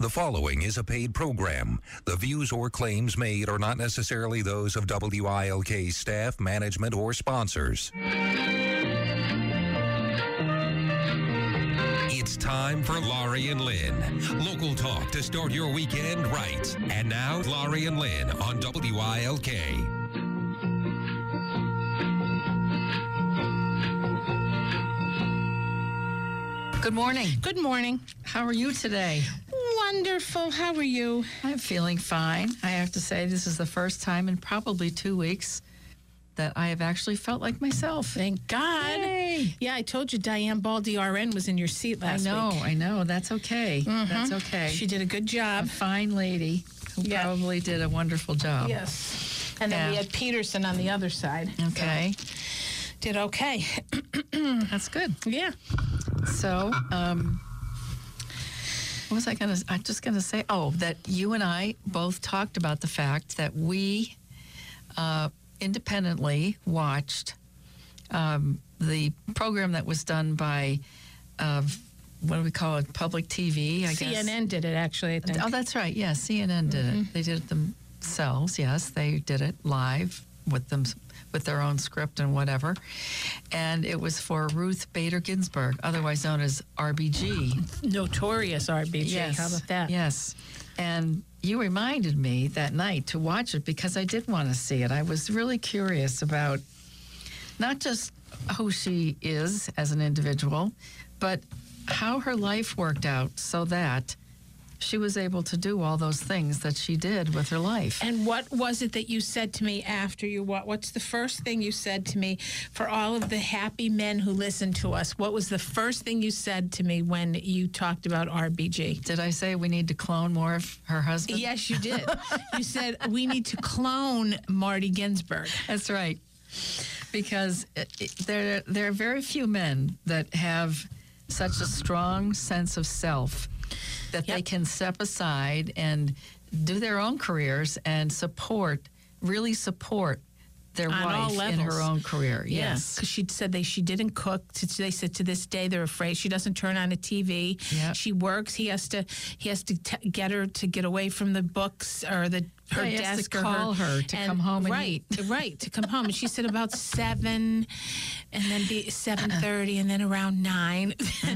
The following is a paid program. The views or claims made are not necessarily those of WILK staff, management, or sponsors. It's time for Laurie and Lynn. Local talk to start your weekend right. And now, Laurie and Lynn on WILK. Good morning. Good morning. How are you today? Wonderful. How are you? I'm feeling fine. I have to say, this is the first time in probably 2 weeks that I have actually felt like myself. Thank God. Yay. Yeah, I told you Diane Baldy RN was in your seat last week. I know. That's okay. That's okay. She did a good job. A fine lady who probably did a wonderful job. Yes. And then we had Peterson on the other side. Okay. So did okay. That's good. Yeah. So, what was I'm just going to say, that you and I both talked about the fact that we independently watched the program that was done by, what do we call it, public TV, I guess. CNN did it, actually, I think. Oh, that's right. Yeah, CNN did it. They did it themselves. Yes, they did it live with their own script and whatever. And it was for Ruth Bader Ginsburg, otherwise known as RBG. Notorious RBG. Yes. How about that? Yes. And you reminded me that night to watch it because I did want to see it. I was really curious about not just who she is as an individual, but how her life worked out so that she was able to do all those things that she did with her life. And what was it that you said to me after you what's the first thing you said to me for all of the happy men who listen to us? What was the first thing you said to me when you talked about RBG? Did I say we need to clone more of her husband? Yes, you did. You said we need to clone Marty Ginsburg. That's right. Because there are very few men that have such a strong sense of self that they can step aside and do their own careers and really support their wife in her own career. Yes. Because she said she didn't cook. They said to this day they're afraid she doesn't turn on a TV. Yep. She works. He has to get her to get away from the books or her he desk. Has to call her to come home and eat. Right, to come home. And she said about 7, and then 7:30, and then around 9.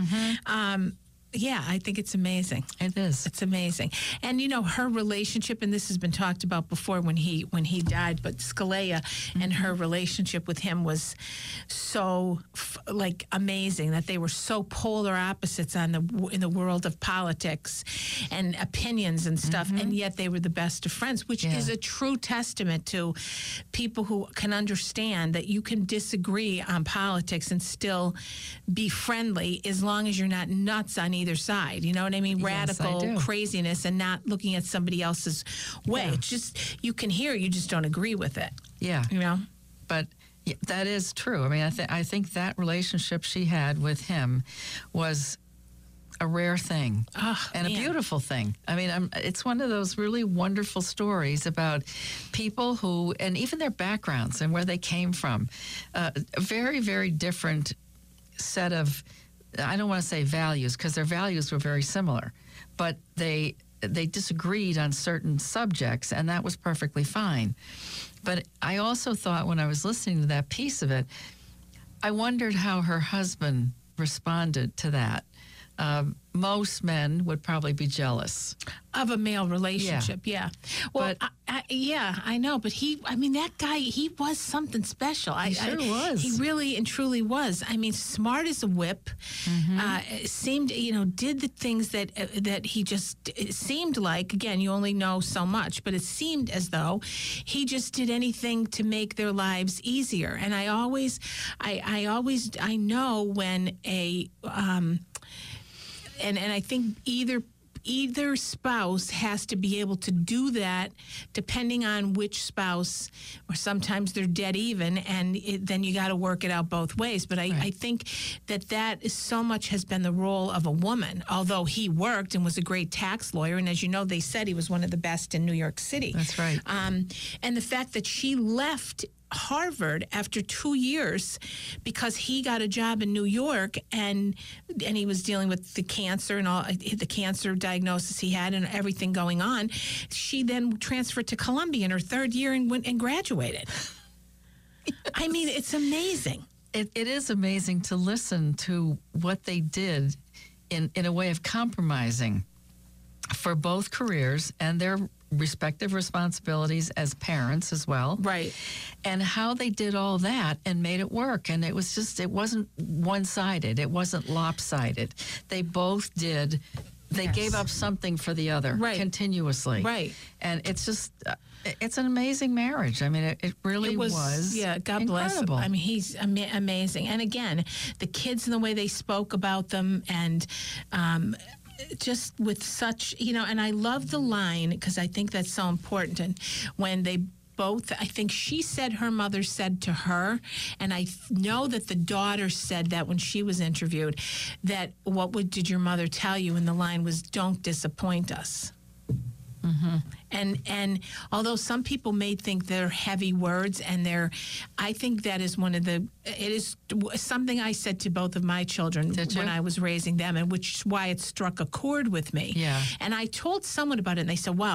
Yeah, I think it's amazing. It is. It's amazing. And, her relationship, and this has been talked about before when he died, but Scalia and her relationship with him was so, amazing that they were so polar opposites in the world of politics and opinions and stuff, and yet they were the best of friends, which is a true testament to people who can understand that you can disagree on politics and still be friendly as long as you're not nuts on either side. You know what I mean? Radical craziness and not looking at somebody else's way. It's just, you can hear, you just don't agree with it. Yeah. But that is true. I mean, I think that relationship she had with him was a rare thing and a beautiful thing. I mean, it's one of those really wonderful stories about people who, and even their backgrounds and where they came from, a very, very different set of, I don't want to say values because their values were very similar, but they disagreed on certain subjects, and that was perfectly fine. But I also thought when I was listening to that piece of it, I wondered how her husband responded to that. Most men would probably be jealous of a male relationship. Yeah. Well, but, I know. But that guy, he was something special. He sure was. He really and truly was. I mean, smart as a whip. Seemed, did the things that he just, it seemed like, again, you only know so much, but it seemed as though he just did anything to make their lives easier. And I know when and I think either spouse has to be able to do that depending on which spouse, or sometimes they're dead even, and then you got to work it out both ways. But I think that is so much has been the role of a woman, although he worked and was a great tax lawyer. And as you know, they said he was one of the best in New York City. That's right. And the fact that she left Harvard after 2 years because he got a job in New York and he was dealing with the cancer and all the cancer diagnosis he had and everything going on. She then transferred to Columbia in her 3rd year and went and graduated. I mean, it's amazing. It is amazing to listen to what they did in a way of compromising for both careers and their respective responsibilities as parents as well. Right. And how they did all that and made it work. And it wasn't one-sided. It wasn't lopsided. They both did. They gave up something for the other continuously. Right. And it's just, it's an amazing marriage. I mean, it really was. Yeah, God bless him. I mean, he's amazing. And again, the kids and the way they spoke about them and, just with such, and I love the line because I think that's so important. And when they both, I think she said her mother said to her, and I know that the daughter said that when she was interviewed, that did your mother tell you? And the line was, don't disappoint us. Mm-hmm. And although some people may think they're heavy words, I think that is it is something I said to both of my children when I was raising them, and which is why it struck a chord with me. Yeah. And I told someone about it, and they said, wow,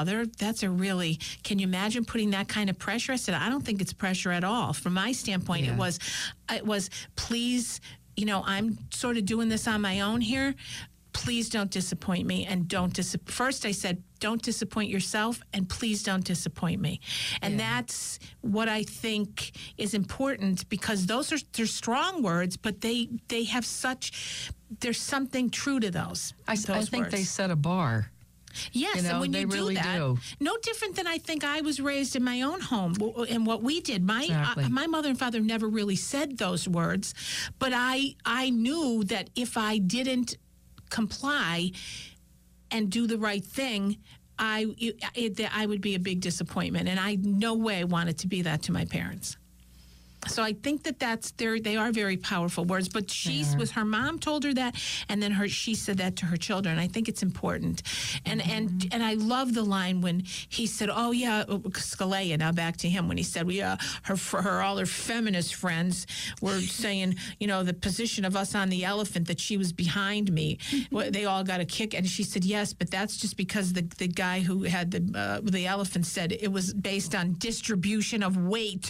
can you imagine putting that kind of pressure? I said, I don't think it's pressure at all. From my standpoint, it was, please, I'm sort of doing this on my own here. Please don't disappoint me, and first I said, don't disappoint yourself, and please don't disappoint me. And that's what I think is important, because they're strong words, but they have there's something true to those. I think words. They set a bar. Yes, and when you really do that, no different than I think I was raised in my own home and what we did. My mother and father never really said those words, but I knew that if I didn't comply and do the right thing, I would be a big disappointment, and I no way wanted to be that to my parents. So I think they are very powerful words. But her mom told her that, and then she said that to her children. I think it's important, and I love the line when he said, "Oh yeah, Scalia." Now back to him when he said, "Yeah, all her feminist friends were saying, the position of us on the elephant, that she was behind me. They all got a kick." And she said, "Yes, but that's just because the guy who had the elephant said it was based on distribution of weight."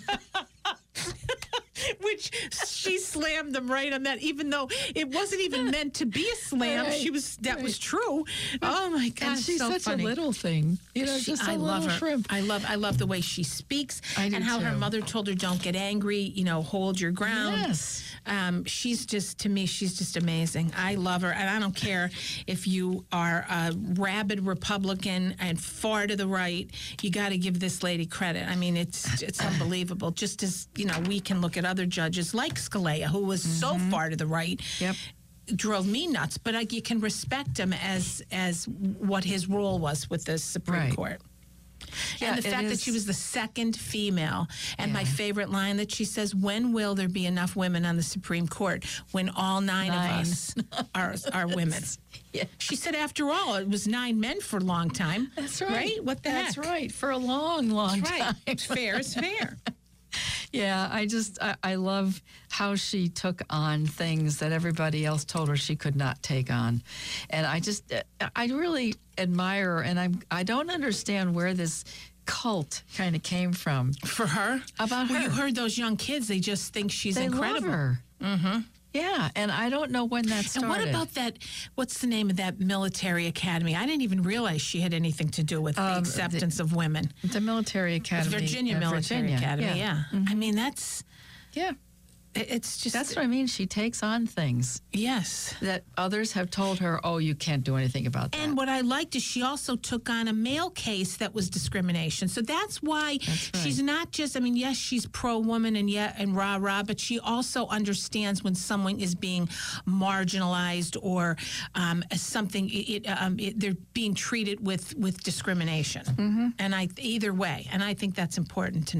Which she slammed them right on that, even though it wasn't even meant to be a slam. That was true. Oh my gosh, and she's so such funny. a little thing. Just a little shrimp. I love the way she speaks, and how her mother told her, "Don't get angry. Hold your ground." Yes. She's just amazing. I love her, and I don't care if you are a rabid Republican and far to the right. You got to give this lady credit. I mean, it's unbelievable. Just as we can look at other judges like Scalia, who was so far to the right. Yep. Drove me nuts, but you can respect him as what his role was with the Supreme Court. Yeah, and the fact that she was the second female. And my favorite line that she says, when will there be enough women on the Supreme Court? When all nine of us are women. Yeah. She said, after all, it was 9 men for a long time. That's right. What the heck? That's right. For a long, long time. Fair is fair. Yeah, I love how she took on things that everybody else told her she could not take on. And I really admire her, and I don't understand where this cult kind of came from. For her? About her. You heard those young kids, they just think she's incredible. Love her. Mm-hmm. Yeah, and I don't know when that started. And what about that, what's the name of that military academy? I didn't even realize she had anything to do with the acceptance of women. The military academy. Virginia Military Academy, yeah. Mm-hmm. I mean, it's just... That's what I mean. She takes on things. Yes. That others have told her, oh, you can't do anything about that. And what I liked is she also took on a male case that was discrimination. So that's why she's not just, yes, she's pro-woman and rah-rah, but she also understands when someone is being marginalized or as something, they're being treated with discrimination. Mm-hmm. And either way. And I think that's important to note.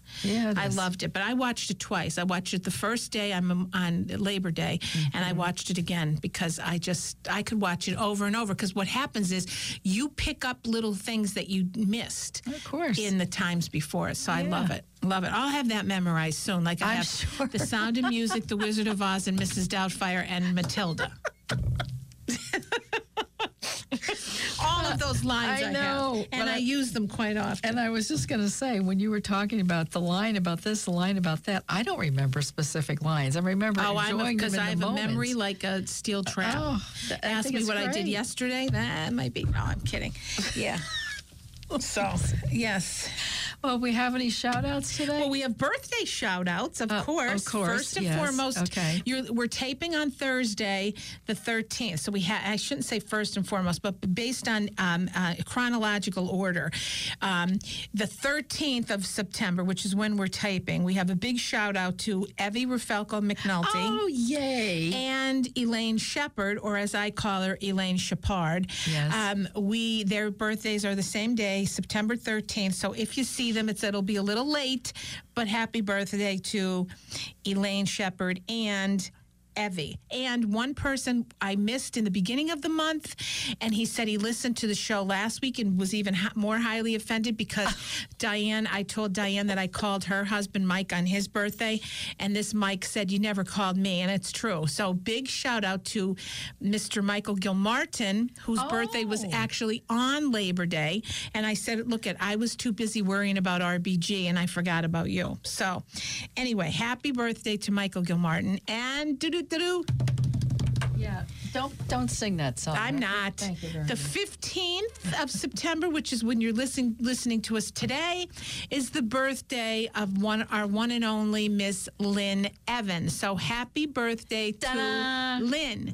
Yeah, it I is. loved it, but I watched it twice. I watched it the first day on Labor Day, and I watched it again because I could watch it over and over. Because what happens is you pick up little things that you missed, Of course. in the times before. So I love it. Love it. I'll have that memorized soon. Like I I'm have sure. The Sound of Music, The Wizard of Oz, and Mrs. Doubtfire, and Matilda. All of those lines I I know, have, and but I use them quite often. And I was just going to say, when you were talking about the line about this, the line about that, I don't remember specific lines. I remember enjoying them because in I the have moment. a memory like a steel trap. Oh, I Ask think me it's what I did great. yesterday. That might be. No, I'm kidding. Yeah. So, yes. Well, we have any shout outs today? Well, we have birthday shout outs, of course. Of course, First and yes. foremost, Okay. we're taping on Thursday, the 13th. So I shouldn't say first and foremost, but based on chronological order, the 13th of September, which is when we're taping, we have a big shout out to Evie Rafelko McNulty. Oh, yay. And Elaine Shepard, or as I call her, Elaine Shepard. Yes. Their birthdays are the same day, September 13th. So if you see them, it'll be a little late, but happy birthday to Elaine Shepard and Evie. And one person I missed in the beginning of the month, and he said he listened to the show last week and was even more highly offended because I told Diane that I called her husband Mike on his birthday, and this Mike said, "You never called me," and it's true. So big shout out to Mr. Michael Gilmartin, whose birthday was actually on Labor Day, and I said, "Look, I was too busy worrying about RBG, and I forgot about you." So anyway, happy birthday to Michael Gilmartin, and Yeah. Don't sing that song. I'm not. Thank you very The much. 15th of September, which is when you're listening to us today, is the birthday of our one and only Miss Lynn Evans. So happy birthday Ta-da. to Lynn.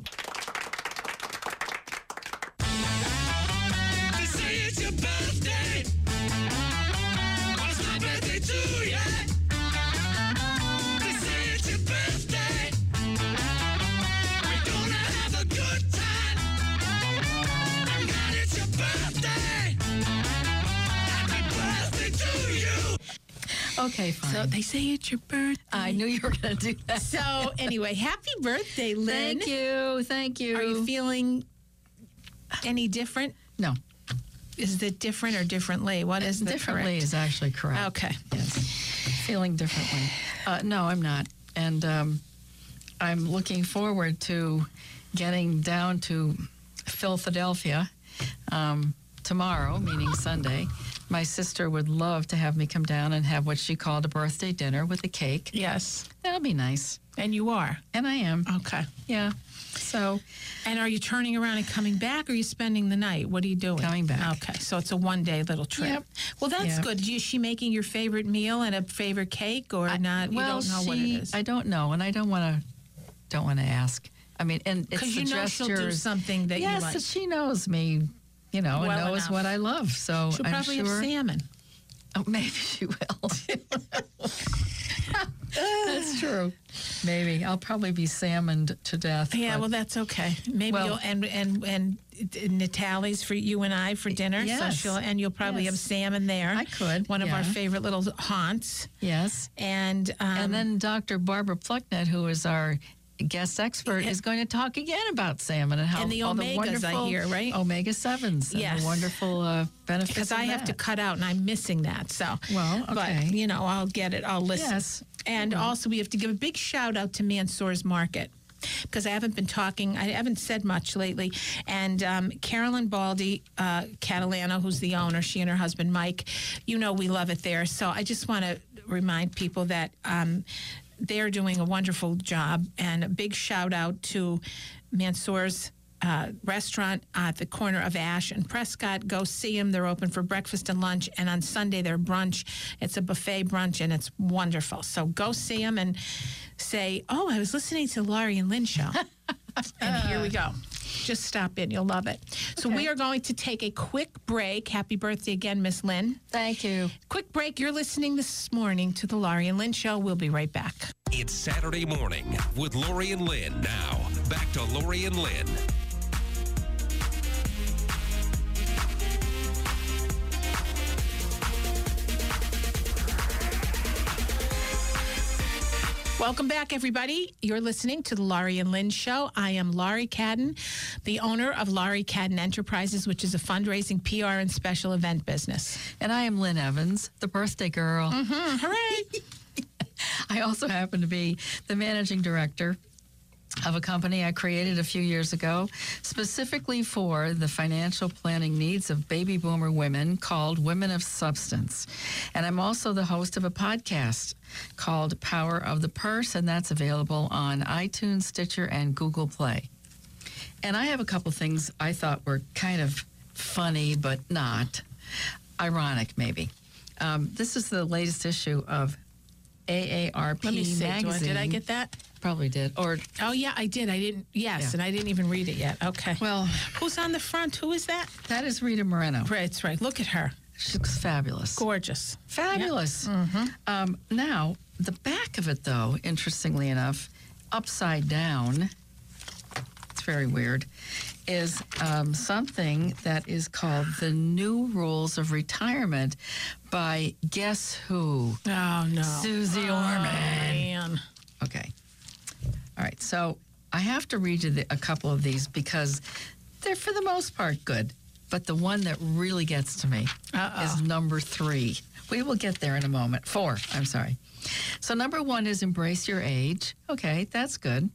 This is your birthday. Well, it's my birthday too, yeah. This is your birthday. We're gonna have a good time. I'm glad it's your birthday. Happy birthday to you. Okay, fine. So they say it's your birthday. I knew you were going to do that. So anyway, happy birthday, Lynn. Thank you. Thank you. Are you feeling any different? No. Is it different or differently? What is the Differently correct? is actually correct. Okay. Yes. Feeling differently. No, I'm not. And I'm looking forward to getting down to Philadelphia tomorrow, meaning Sunday. My sister would love to have me come down and have what she called a birthday dinner with a cake. Yes. That'll be nice. And you are. And I am. Okay. Yeah. So And are you turning around and coming back, or are you spending the night? What are you doing? Coming back. Okay. So it's a one-day little trip. Yep. Well, that's Yep. good. Is she making your favorite meal and a favorite cake, or not? You well, don't know what it is. I don't know, and I don't want to ask. I mean, and it's Because the you know gestures. she'll do something that yes, you like. she knows me, and Well knows enough. what I love. So She'll I'm probably sure. have salmon. Oh, maybe she will. That's true. Maybe I'll probably be salmoned to death. Yeah, but- well, that's okay. Maybe Well- you'll and Natalie's for you and I for dinner. Yes. So you'll probably have Yes. salmon there. I could, One of our yeah. favorite little haunts. yes. And And then Dr. Barbara Plucknett, who is our guest expert, is going to talk again about salmon and how And the all omegas, I wonderful hear, right? Omega-7s and Yes. the wonderful benefits because of I have to that. cut out and I'm missing that. So Well, okay. But I'll get it. I'll listen. Yes. And also we have to give a big shout out to Mansour's Market, because I haven't been talking. I haven't said much lately. And Carolyn Baldy Catalano, who's the owner, she and her husband Mike, we love it there. So I just want to remind people that they're doing a wonderful job. And a big shout out to Mansour's restaurant at the corner of Ash and Prescott. Go see them. They're open for breakfast and lunch. And on Sunday, they're brunch. It's a buffet brunch, and it's wonderful. So go see them and say, "Oh, I was listening to Laurie and Lynn show." And here we go. Just stop in. You'll love it. So we are going to take a quick break. Happy birthday again, Miss Lynn. Thank you. Quick break. You're listening this morning to the Laurie and Lynn show. We'll be right back. It's Saturday morning with Lori and Lynn. Now, back to Lori and Lynn. Welcome back, everybody. You're listening to the Laurie and Lynn Show. I am Laurie Cadden, the owner of Laurie Cadden Enterprises, which is a fundraising, PR, and special event business. And I am Lynn Evans, the birthday girl. Hooray! I also happen to be the managing director of a company I created a few years ago, specifically for the financial planning needs of baby boomer women called Women of Substance. And I'm also the host of a podcast called Power of the Purse, and that's available on iTunes, Stitcher, and Google Play. And I have a couple things I thought were kind of funny, but not. Ironic, maybe. This is the latest issue of AARP Let me see. magazine. Did I get that? Probably did. Or Oh, yeah, I did. I didn't. Yes, Yeah. and I didn't even read it yet. Okay. well, Who's on the front? Who is that? that is Rita Moreno. Right, it's right. Look at her. She looks fabulous. Gorgeous. Fabulous. Now, the back of it, though, interestingly enough, upside down, it's very weird, is something that is called The New Rules of Retirement by guess who? Oh, no. Susie Oh, Orman. man. Okay. All right. So I have to read you a couple of these because they're, for the most part, good. But the one that really gets to me is number 3. We will get there in a moment. 4, I'm sorry. So number 1 is embrace your age. Okay, that's good.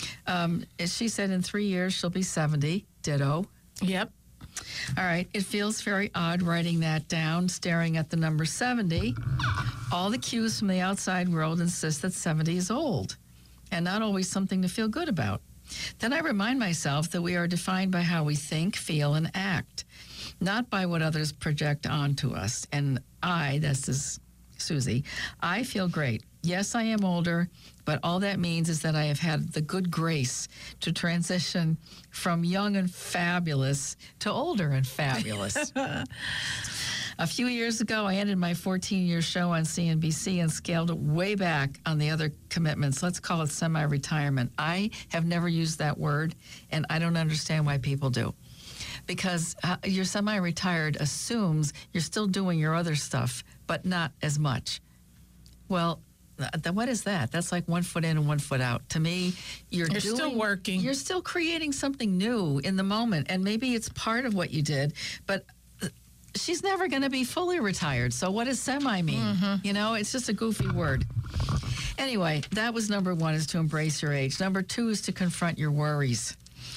She said in 3 years she'll be 70. Ditto. Yep. All right. It feels very odd writing that down, staring at the number 70. All the cues from the outside world insist that 70 is old and not always something to feel good about. Then I remind myself that we are defined by how we think, feel, and act, not by what others project onto us. And this is Susie, I feel great. Yes, I am older, but all that means is that I have had the good grace to transition from young and fabulous to older and fabulous. A few years ago, I ended my 14-year show on CNBC and scaled way back on the other commitments. Let's call it semi-retirement. I have never used that word, and I don't understand why people do. Because you're semi-retired assumes you're still doing your other stuff, but not as much. Well, what is that? That's like 1 foot in and 1 foot out. To me, you're still working. You're still creating something new in the moment, and maybe it's part of what you did, but she's never going to be fully retired. So what does semi mean? You know, it's just a goofy word. Anyway, that was number 1, is to embrace your age. Number 2 is to confront your worries.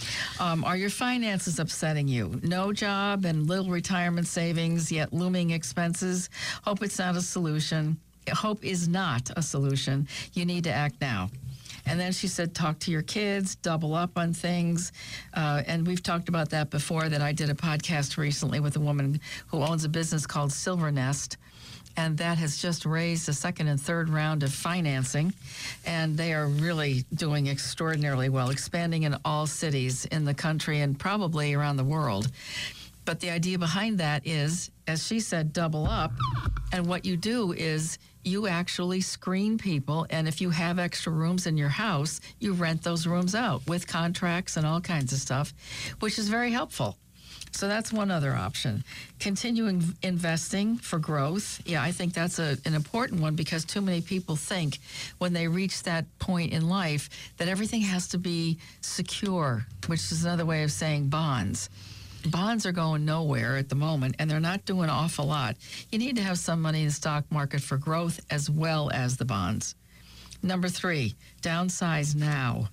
Are your finances upsetting you? No job and little retirement savings, yet looming expenses? Hope it's not a solution. Hope is not a solution. You need to act now. And then she said, talk to your kids, double up on things. And we've talked about that before, that I did a podcast recently with a woman who owns a business called Silver Nest. And that has just raised a second and third round of financing. And they are really doing extraordinarily well, expanding in all cities in the country and probably around the world. But the idea behind that is, as she said, double up. And what you do is you actually screen people. And if you have extra rooms in your house, you rent those rooms out with contracts and all kinds of stuff, which is very helpful. So that's one other option. Continuing investing for growth. Yeah, I think that's an important one, because too many people think when they reach that point in life that everything has to be secure, which is another way of saying bonds. Bonds are going nowhere at the moment, and they're not doing an awful lot. You need to have some money in the stock market for growth as well as the bonds. Number 3, downsize now.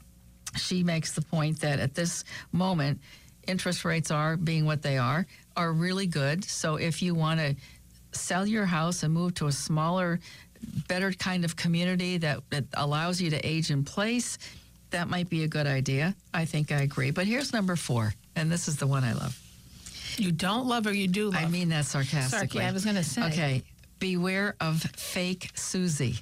She makes the point that at this moment, interest rates are, being what they are really good. So if you want to sell your house and move to a smaller, better kind of community that allows you to age in place, that might be a good idea. I think I agree. But here's number 4, and this is the one I love. You don't love or you do love? I mean that sarcastically. I was going to say. Okay. Beware of fake Susie.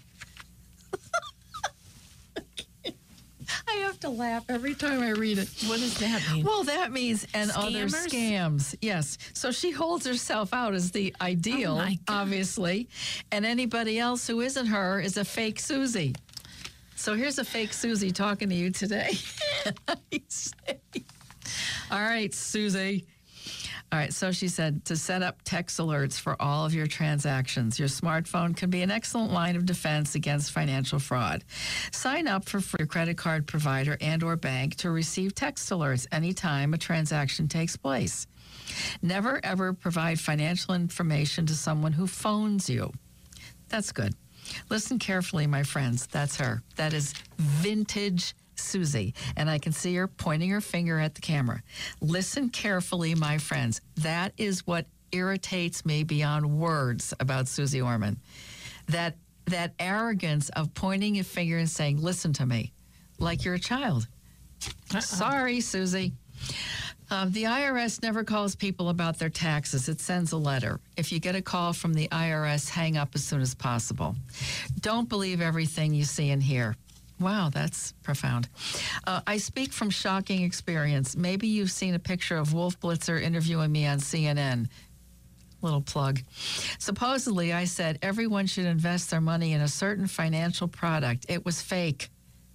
I have to laugh every time I read it. What does that mean? Well, that means other Scammers? scams. Yes. So she holds herself out as the ideal, Oh, my God. obviously, and anybody else who isn't her is a fake Susie. So here's a fake Susie talking to you today. I say, all right, Susie. All right, so she said to set up text alerts for all of your transactions. Your smartphone can be an excellent line of defense against financial fraud. Sign up for your credit card provider and or bank to receive text alerts anytime a transaction takes place. Never, ever provide financial information to someone who phones you. That's good. Listen carefully, my friends. That's her. That is vintage Susie. And I can see her pointing her finger at the camera. Listen carefully, my friends. That is what irritates me beyond words about Susie Orman. That arrogance of pointing a finger and saying, listen to me, like you're a child. Sorry, Susie. The IRS never calls people about their taxes. It sends a letter. If you get a call from the IRS, hang up as soon as possible. Don't believe everything you see and hear. Wow, that's profound. I speak from shocking experience. Maybe you've seen a picture of Wolf Blitzer interviewing me on CNN. Little plug. Supposedly, I said everyone should invest their money in a certain financial product. It was fake.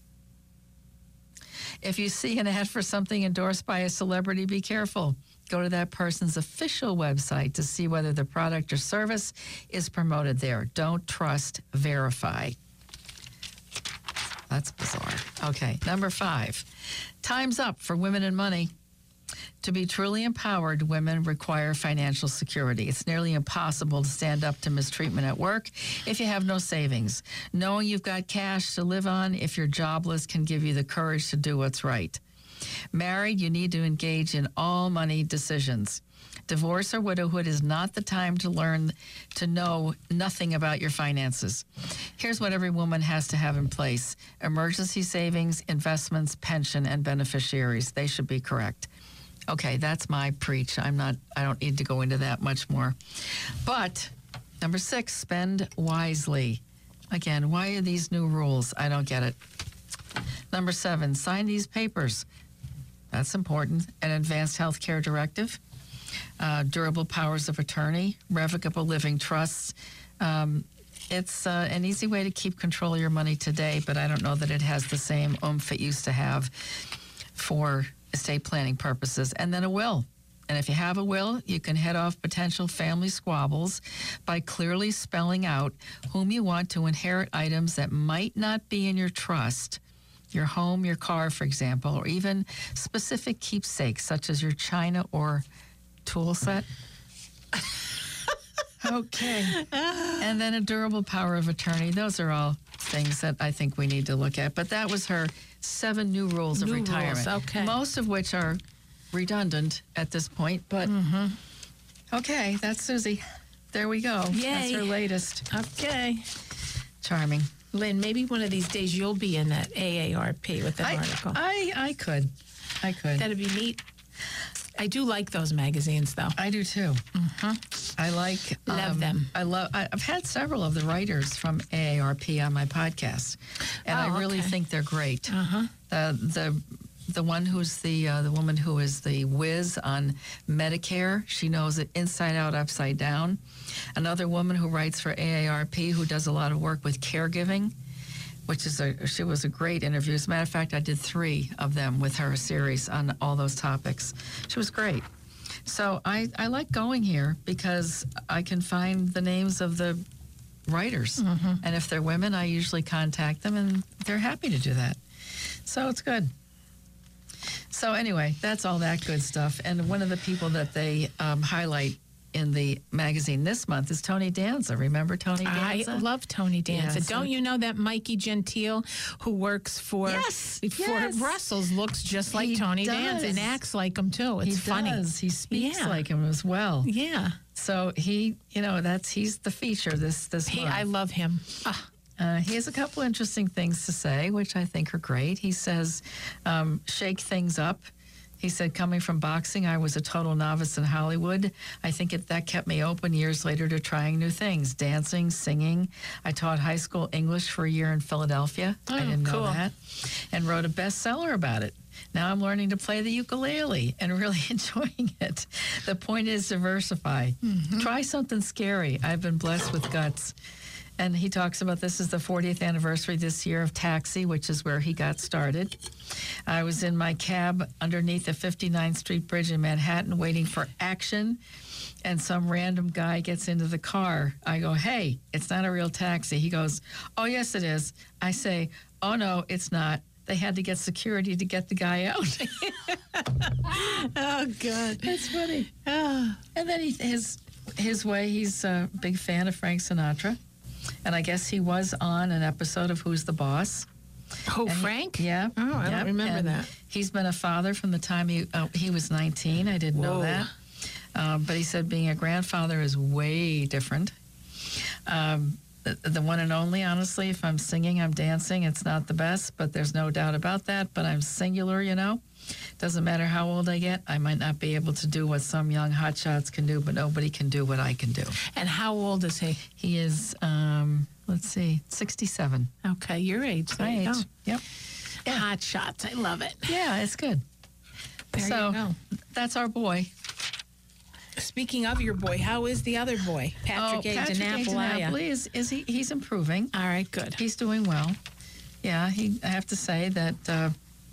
If you see an ad for something endorsed by a celebrity, be careful. Go to that person's official website to see whether the product or service is promoted there. Don't trust, verify. That's bizarre. Okay, number 5. Time's up for women and money. To be truly empowered, women require financial security. It's nearly impossible to stand up to mistreatment at work if you have no savings. Knowing you've got cash to live on if you're jobless can give you the courage to do what's right. Married, you need to engage in all money decisions. Divorce or widowhood is not the time to learn to know nothing about your finances. Here's what every woman has to have in place: emergency savings, investments, pension, and beneficiaries. They should be correct. Okay, that's my preach. I don't need to go into that much more. But number 6, spend wisely. Again, why are these new rules? I don't get it. Number 7, sign these papers. That's important. An advanced health care directive, durable powers of attorney, revocable living trusts. It's an easy way to keep control of your money today, but I don't know that it has the same oomph it used to have for estate planning purposes. And then a will. And if you have a will, you can head off potential family squabbles by clearly spelling out whom you want to inherit items that might not be in your trust, your home, your car, for example, or even specific keepsakes such as your china or tool set. Okay. And then a durable power of attorney. Those are all things that I think we need to look at. But that was her 7 new rules of retirement. Okay. Most of which are redundant at this point. But okay, that's Susie. There we go. Yay. That's her latest. Okay. Charming. Lynn, maybe one of these days you'll be in that AARP with that article. I could. That'd be neat. I do like those magazines, though. I do too. I like Love them. I've had several of the writers from AARP on my podcast, and I really think they're great. The one who's the woman who is the whiz on Medicare, she knows it inside out, upside down. Another woman who writes for AARP who does a lot of work with caregiving, which is she was a great interview. As a matter of fact, I did 3 of them with her, a series on all those topics. She was great. So I like going here because I can find the names of the writers. And if they're women, I usually contact them, and they're happy to do that. So it's good. So anyway, that's all that good stuff. And one of the people that they highlight in the magazine this month is Tony Danza. Remember Tony Danza? I love Tony Danza. Yeah, so don't you know that Mikey Gentile, who works for Brussels, looks just like Tony Danza and acts like him too. It's funny. He speaks like him as well. Yeah. So he's the feature this month. I love him. He has a couple interesting things to say, which I think are great. He says, shake things up. He said, coming from boxing, I was a total novice in Hollywood. I think that kept me open years later to trying new things, dancing, singing. I taught high school English for a year in Philadelphia. I didn't know that. And wrote a bestseller about it. Now I'm learning to play the ukulele and really enjoying it. The point is diversify. Try something scary. I've been blessed with guts. And he talks about this is the 40th anniversary this year of Taxi, which is where he got started. I was in my cab underneath the 59th Street Bridge in Manhattan waiting for action, and some random guy gets into the car. I go, hey, it's not a real taxi. He goes, oh, yes, it is. I say, oh, no, it's not. They had to get security to get the guy out. Oh, God. That's funny. Oh. And then his way, he's a big fan of Frank Sinatra. And I guess he was on an episode of Who's the Boss. Oh, And Frank? Yeah. Oh, I don't remember And that. He's been a father from the time he was 19. I didn't know Whoa. that. But he said being a grandfather is way different. The one and only, honestly, if I'm singing, I'm dancing. It's not the best, but there's no doubt about that. But I'm singular, you know. Doesn't matter how old I get. I might not be able to do what some young hotshots can do, but nobody can do what I can do. And how old is he? He is, 67. Okay, your age. There My you age. go. Yep. Hot shots. I love it. Yeah, it's good. There so you go. that's our boy. Speaking of your boy, how is the other boy, Patrick A. Patrick A. DiNapoli? DiNapoli he's improving. All right, good. He's doing well. Yeah, I have to say that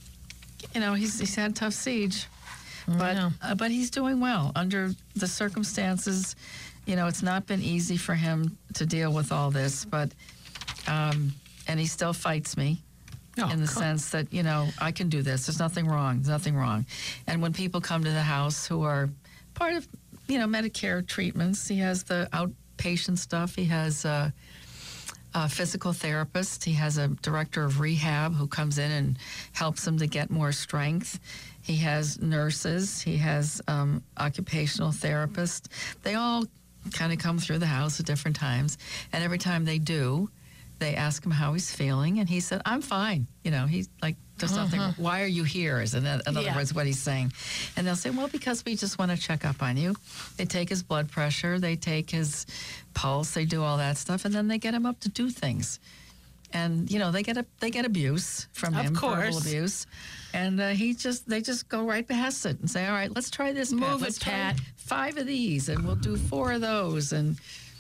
he's had a tough siege, but he's doing well under the circumstances. You know, it's not been easy for him to deal with all this, but and he still fights me. In the sense that, you know, I can do this. There's nothing wrong. There's nothing wrong. And when people come to the house who are part of, you know, Medicare treatments, he has the outpatient stuff. He has a physical therapist. He has a director of rehab who comes in and helps him to get more strength. He has nurses. He has occupational therapists. They all kind of come through the house at different times. And every time they do, they ask him how he's feeling, and he said, I'm fine. You know, he's like, there's nothing, why are you here, is in other words what he's saying. And they'll say, well, because we just want to check up on you. They take his blood pressure, they take his pulse, they do all that stuff, and then they get him up to do things. And, you know, they get abuse from him, verbal abuse. And they just go right past it and say, all right, let's try this, Pat. Move Let's it, try Pat. 5 of these, and we'll do 4 of those. And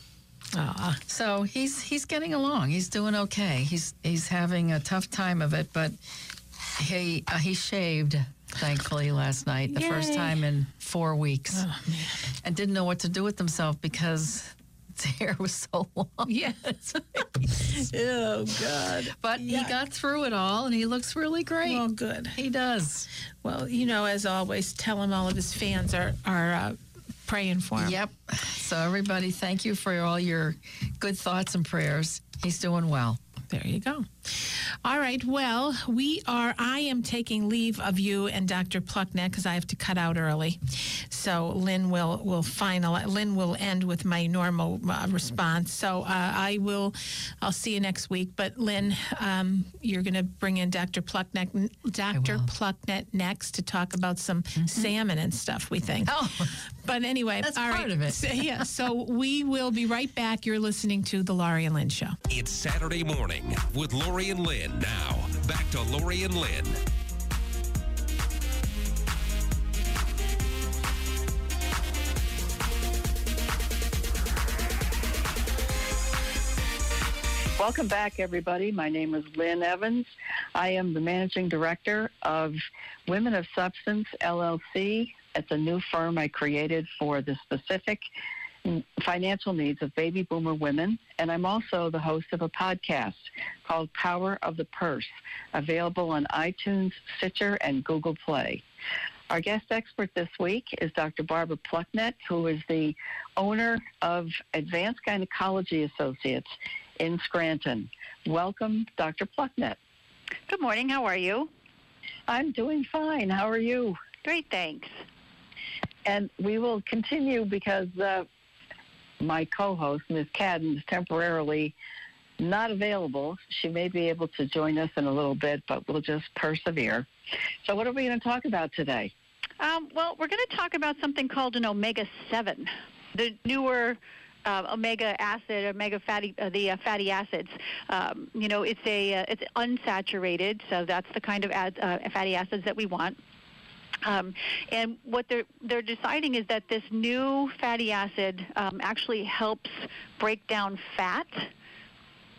so he's getting along. He's doing okay. He's having a tough time of it, but he shaved, thankfully, last night, the first time in 4 weeks. Oh, man. And didn't know what to do with himself because his hair was so long. Yes. Oh, God. But he got through it all, and he looks really great. Well, good. He does. Well, you know, as always, tell him all of his fans are praying for him. Yep. So everybody, thank you for all your good thoughts and prayers. He's doing well. There you go. All right. Well, I am taking leave of you and Dr. Plucknett because I have to cut out early. So Lynn will end with my normal response. So I'll see you next week. But Lynn, you're going to bring in Dr. Plucknett next to talk about some salmon and stuff, we think. Oh, but anyway, that's all part right. of it. So we will be right back. You're listening to The Laurie and Lynn Show. It's Saturday morning with Laurie and Lynn. Now, back to Laurie and Lynn. Welcome back, everybody. My name is Lynn Evans. I am the managing director of Women of Substance, LLC. It's a new firm I created for the specific financial needs of baby boomer women. And I'm also the host of a podcast called Power of the Purse, available on iTunes, Stitcher, and Google Play. Our guest expert this week is Dr. Barbara Plucknett, who is the owner of Advanced Gynecology Associates in Scranton. Welcome, Dr. Plucknett. Good morning. How are you? I'm doing fine. How are you? Great, thanks. And we will continue because my co-host, Ms. Cadden, is temporarily not available. She may be able to join us in a little bit, but we'll just persevere. So what are we going to talk about today? Well, we're going to talk about something called an omega-7, the newer omega fatty acids. It's unsaturated, so that's the kind of fatty acids that we want. And what they're deciding is that this new fatty acid actually helps break down fat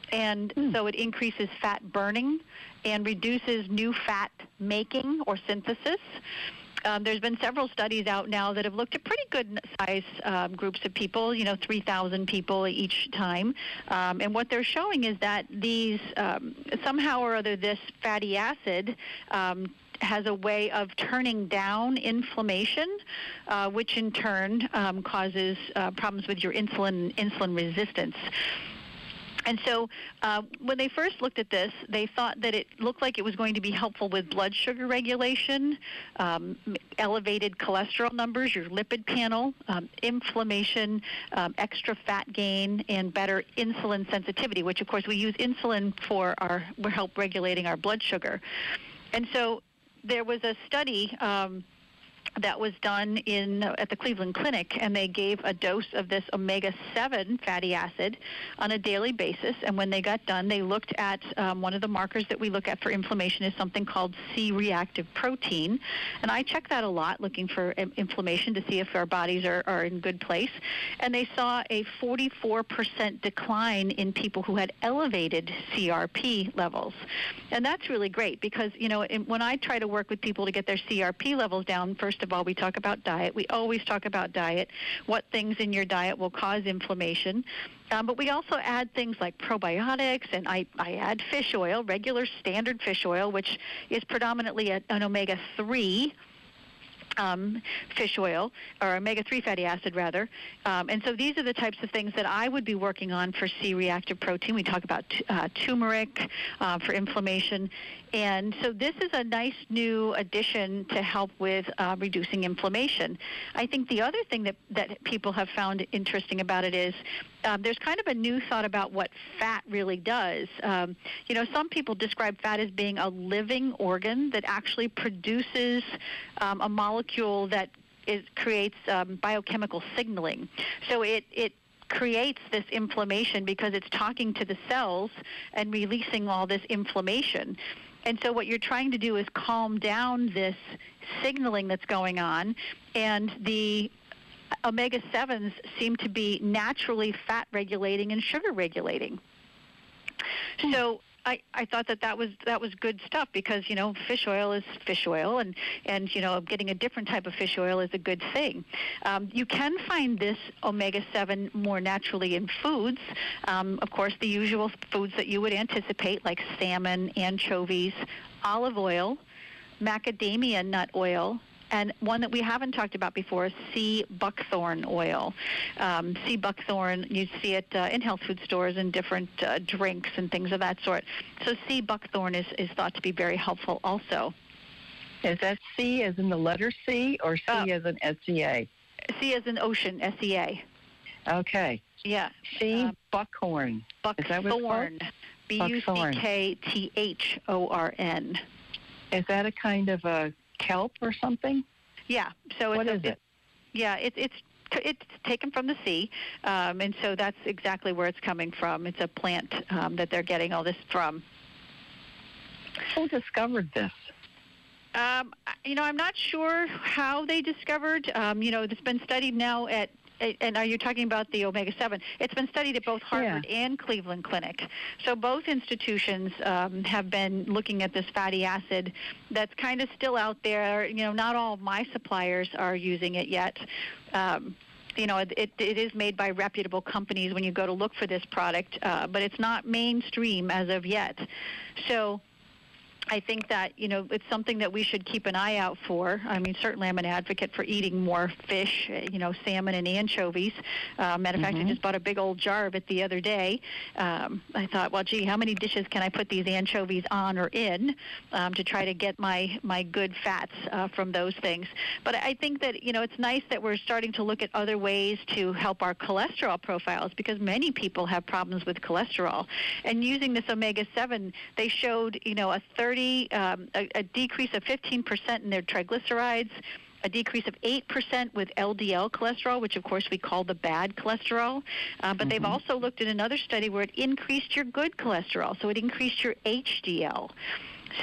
And so it increases fat burning and reduces new fat making or synthesis. There's been several studies out now that have looked at pretty good size groups of people, 3,000 people each time. And what they're showing is that these, somehow or other, this fatty acid has a way of turning down inflammation, which in turn causes problems with your insulin resistance. And so when they first looked at this, they thought that it looked like it was going to be helpful with blood sugar regulation, elevated cholesterol numbers, your lipid panel, inflammation, extra fat gain, and better insulin sensitivity, which, of course, we use insulin for help regulating our blood sugar. And so there was a study that was done at the Cleveland Clinic, and they gave a dose of this omega-7 fatty acid on a daily basis. And when they got done, they looked at one of the markers that we look at for inflammation is something called C-reactive protein. And I check that a lot, looking for inflammation to see if our bodies are in good place. And they saw a 44% decline in people who had elevated CRP levels. And that's really great because, when I try to work with people to get their CRP levels down, first of all, we talk about diet. We always talk about diet, what things in your diet will cause inflammation. But we also add things like probiotics, and I add fish oil, regular standard fish oil, which is predominantly an omega-3 fish oil, or omega-3 fatty acid, rather. And so these are the types of things that I would be working on for C-reactive protein. We talk about turmeric for inflammation. And so this is a nice new addition to help with reducing inflammation. I think the other thing that people have found interesting about it is there's kind of a new thought about what fat really does. Some people describe fat as being a living organ that actually produces a molecule that creates biochemical signaling. So it creates this inflammation because it's talking to the cells and releasing all this inflammation. And so what you're trying to do is calm down this signaling that's going on, and the omega-7s seem to be naturally fat regulating and sugar regulating. So I thought that was good stuff because, fish oil is fish oil, and getting a different type of fish oil is a good thing. You can find this omega-7 more naturally in foods. Of course, the usual foods that you would anticipate, like salmon, anchovies, olive oil, macadamia nut oil, and one that we haven't talked about before is sea buckthorn oil. Sea buckthorn, you see it in health food stores and different drinks and things of that sort. So sea buckthorn is thought to be very helpful also. Is that C as in the letter C or C as in S-E-A? C as in ocean, S-E-A. Okay. Yeah. Sea buckhorn. Buckthorn. B-U-C-K-T-H-O-R-N. Is that a kind of a kelp or something? Yeah. So what is it? Yeah, it's taken from the sea, and so that's exactly where it's coming from. It's a plant that they're getting all this from. Who discovered this? I'm not sure how they discovered. It's been studied now and are you talking about the omega-7? It's been studied at both Harvard and Cleveland Clinic. So both institutions have been looking at this fatty acid that's kind of still out there. Not all of my suppliers are using it yet. It is made by reputable companies when you go to look for this product, but it's not mainstream as of yet. So I think that, it's something that we should keep an eye out for. I mean, certainly I'm an advocate for eating more fish, salmon and anchovies. Matter of fact, I just bought a big old jar of it the other day. I thought, well, gee, how many dishes can I put these anchovies on or in to try to get my good fats from those things? But I think that, it's nice that we're starting to look at other ways to help our cholesterol profiles because many people have problems with cholesterol. And using this omega-7, they showed, a decrease of 15% in their triglycerides, a decrease of 8% with LDL cholesterol, which, of course, we call the bad cholesterol. But they've also looked at another study where it increased your good cholesterol, so it increased your HDL. So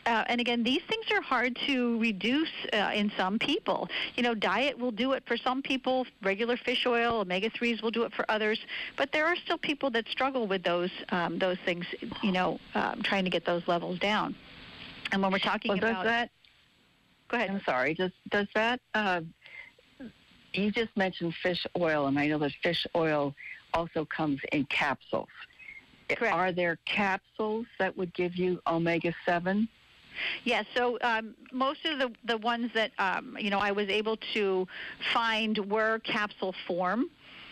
And again, these things are hard to reduce in some people. You know, diet will do it for some people. Regular fish oil, omega-3s will do it for others. But there are still people that struggle with those things, you know, trying to get those levels down. And when we're talking about... Go ahead. I'm sorry. Does that... you just mentioned fish oil, and I know that fish oil also comes in capsules. Correct. Are there capsules that would give you omega-7? Yeah, so most of the ones that, you know, I was able to find were capsule form.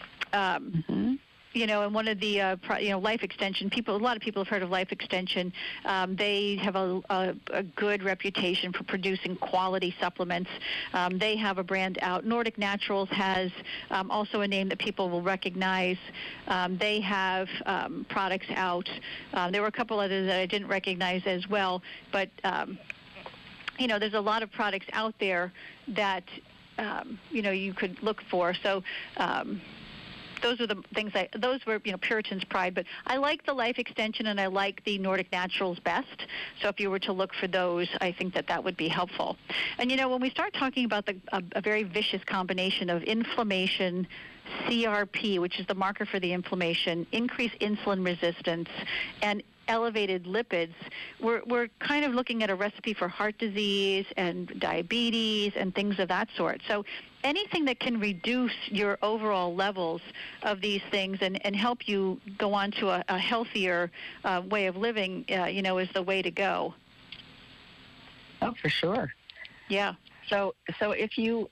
You know, and one of the, you know, Life Extension, a lot of people have heard of Life Extension. They have a good reputation for producing quality supplements. They have a brand out. Nordic Naturals has also a name that people will recognize. They have products out. There were a couple others that I didn't recognize as well. But, you know, there's a lot of products out there that, you know, you could look for. So, those were the things those were, you know, Puritan's Pride, but I like the Life Extension and I like the Nordic Naturals best. So if you were to look for those, I think that would be helpful. And, you know, when we start talking about a very vicious combination of inflammation, CRP, which is the marker for the inflammation, increased insulin resistance, and elevated lipids, we're kind of looking at a recipe for heart disease and diabetes and things of that sort. So anything that can reduce your overall levels of these things and help you go on to a healthier way of living, you know, is the way to go. Oh, for sure. Yeah. So if you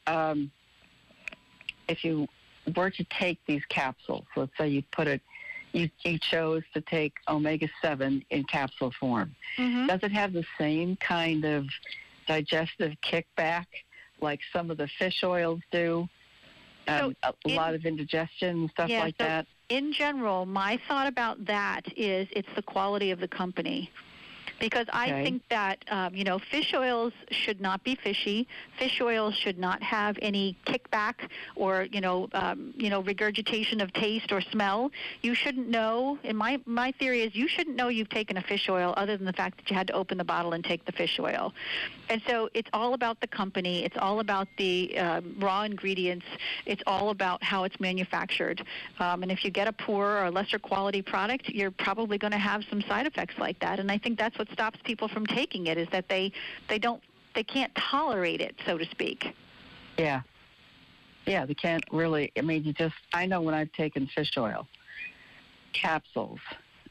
were to take these capsules, let's say you put it, you chose to take omega-7 in capsule form. Does it have the same kind of digestive kickback like some of the fish oils do? A lot of indigestion and stuff like that? In general, my thought about that is it's the quality of the company. Because I think that, you know, fish oils should not be fishy. Fish oils should not have any kickback or, you know, regurgitation of taste or smell. You shouldn't know, and my theory is you shouldn't know you've taken a fish oil other than the fact that you had to open the bottle and take the fish oil. And so it's all about the company. It's all about the raw ingredients. It's all about how it's manufactured. And if you get a poor or lesser quality product, you're probably going to have some side effects like that. And I think that's what stops people from taking it, is that they can't tolerate it, so to speak. Yeah, they can't really. I mean, I know when I've taken fish oil capsules,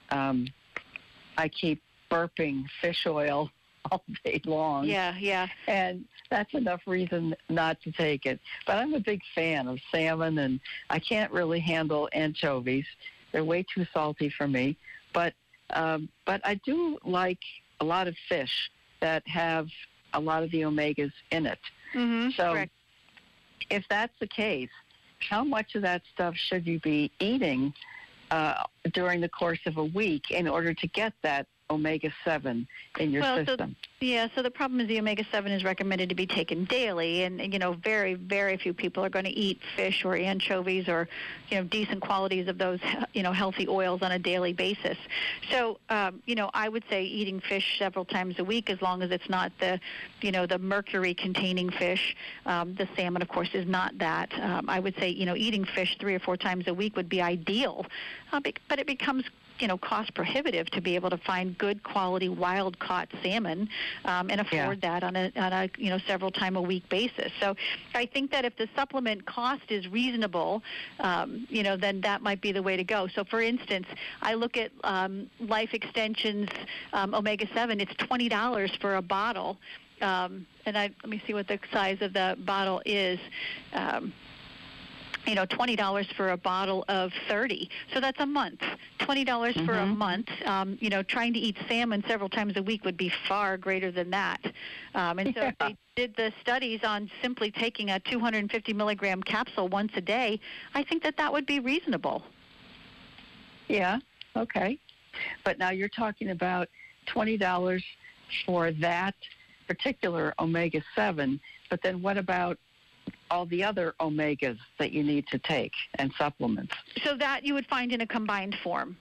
I keep burping fish oil all day long. Yeah. And that's enough reason not to take it. But I'm a big fan of salmon, and I can't really handle anchovies. They're way too salty for me. But I do like a lot of fish that have a lot of the omegas in it. So correct. If that's the case, how much of that stuff should you be eating during the course of a week in order to get that omega-7 in your system? So the problem is the omega-7 is recommended to be taken daily, and you know, very, very few people are going to eat fish or anchovies or, you know, decent qualities of those, you know, healthy oils on a daily basis. So, you know, I would say eating fish several times a week, as long as it's not the, you know, the mercury-containing fish. The salmon, of course, is not that. I would say, you know, eating fish 3 or 4 times a week would be ideal, but it becomes, you know, cost prohibitive to be able to find good quality wild caught salmon and afford that on a you know, several time a week basis. So I think that if the supplement cost is reasonable, you know, then that might be the way to go. So for instance, I look at Life Extension's omega-7. It's $20 for a bottle, and let me see what the size of the bottle is. You know, $20 for a bottle of 30. So that's a month. $20 for a month. You know, trying to eat salmon several times a week would be far greater than that. And so if they did the studies on simply taking a 250 milligram capsule once a day, I think that would be reasonable. Yeah, okay. But now you're talking about $20 for that particular omega-7, but then what about all the other omegas that you need to take and supplements? So that you would find in a combined form.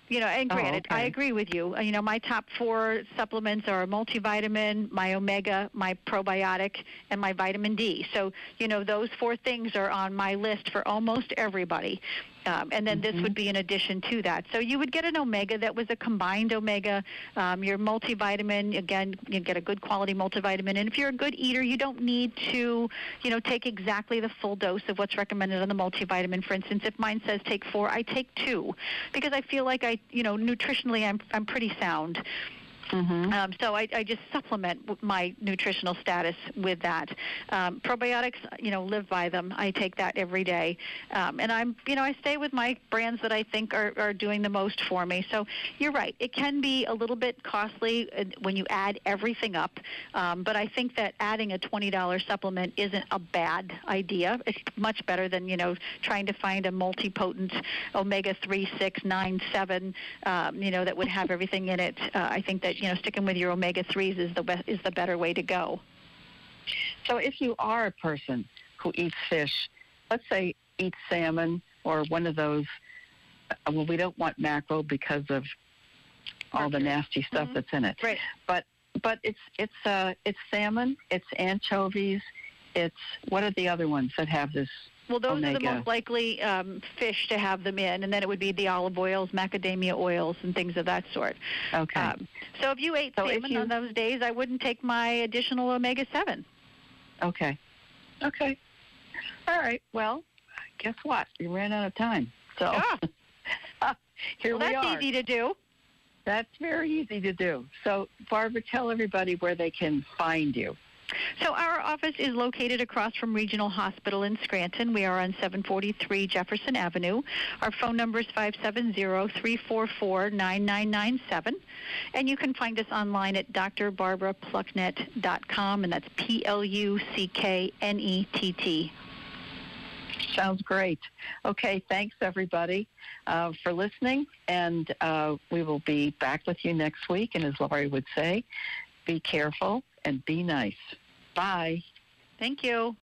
And granted, okay. I agree with you. My top 4 supplements are multivitamin, my omega, my probiotic, and my vitamin D. So, those 4 things are on my list for almost everybody. And then this would be in addition to that. So you would get an omega that was a combined omega. Your multivitamin, again, you get a good quality multivitamin. And if you're a good eater, you don't need to, take exactly the full dose of what's recommended on the multivitamin. For instance, if mine says take 4, I take 2 because I feel like nutritionally I'm pretty sound. So I just supplement my nutritional status with that. Probiotics, live by them. I take that every day. And I stay with my brands that I think are doing the most for me. So you're right. It can be a little bit costly when you add everything up. But I think that adding a $20 supplement isn't a bad idea. It's much better than, trying to find a multi-potent omega-3, 6, 9, 7, that would have everything in it. I think that, sticking with your omega-3s is the better way to go. So if you are a person who eats fish, let's say eats salmon or one of those, we don't want mackerel because of all the nasty stuff that's in it. Right. But it's salmon, it's anchovies, it's what are the other ones that have this? Well, those omega? are the most likely fish to have them in, and then it would be the olive oils, macadamia oils, and things of that sort. Okay. So if you ate salmon on those days, I wouldn't take my additional omega-7. Okay. All right. Well, guess what? You ran out of time. So here we are. That's easy to do. That's very easy to do. So, Barbara, tell everybody where they can find you. So our office is located across from Regional Hospital in Scranton. We are on 743 Jefferson Avenue. Our phone number is 570-344-9997. And you can find us online at drbarbaraplucknett.com, and that's Plucknett. Sounds great. Okay, thanks, everybody, for listening. And we will be back with you next week. And as Laurie would say, be careful and be nice. Bye. Thank you.